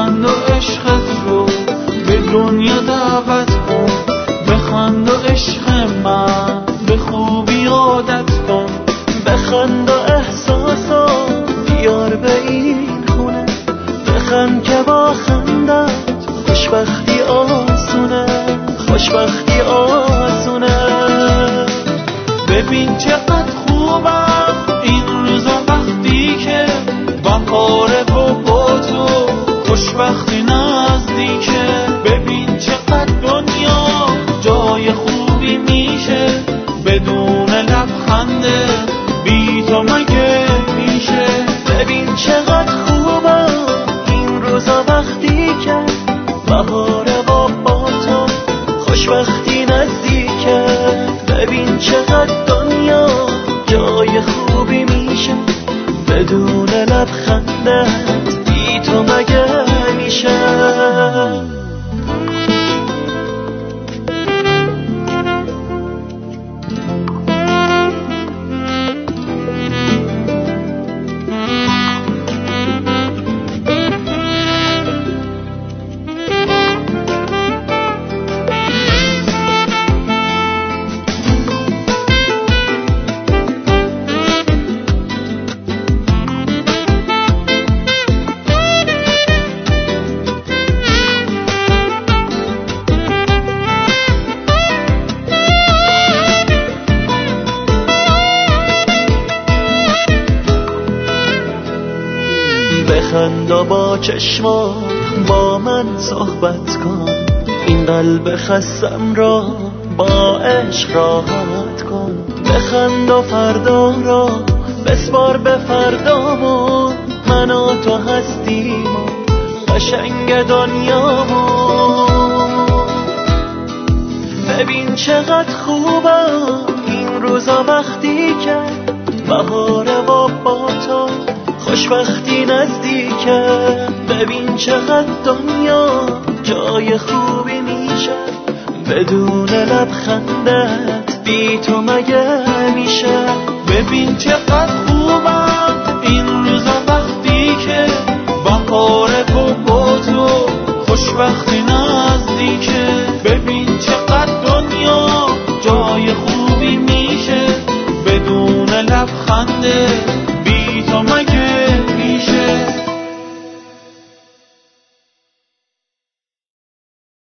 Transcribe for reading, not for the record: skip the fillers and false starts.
بخند و عشقت رو به دنیا دعوت کن، بخند و عشق من به خوبی عادت کن، بخند و احساسات بیار به این خونه، بخند که با خندت خوشبختی آسونه، خوشبختی آسونه. ببین چقدر خوبم این روزا وقتی که بهاره و با تو خوشبختی نزدیکه، ببین چقدر دنیا جای خوبی میشه بدون لبخنده، بی تو مگه میشه. ببین چقدر خوبم این روزا وقتی که بهاره و با تو خوشبختی نزدیکه، ببین چقدر دنیا جای خوبی میشه بدون لبخندت، بی تو مگه میشه. بخند و با چشمات با من صحبت کن، این قلب خستم را با عشق راحت کن، بخند و فردا را بسپار به فردامون، من و تو هستیم و قشنگ دنیامون. ببین چقدر خوبم این روزا وقتی که بهاره و با تو خوشبختی نزدیکه، ببین چقدر دنیا جای خوبی میشه بدون لبخندت، بی تو مگه میشه. ببین چقدر